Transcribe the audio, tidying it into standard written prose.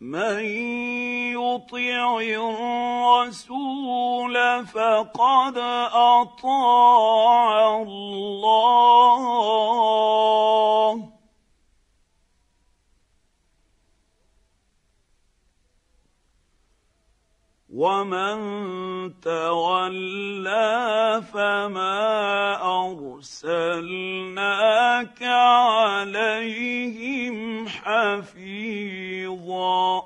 من يطع الرسول فقد اطاع الله، ومن تولى فما ارسلناك عليهم حفيظا.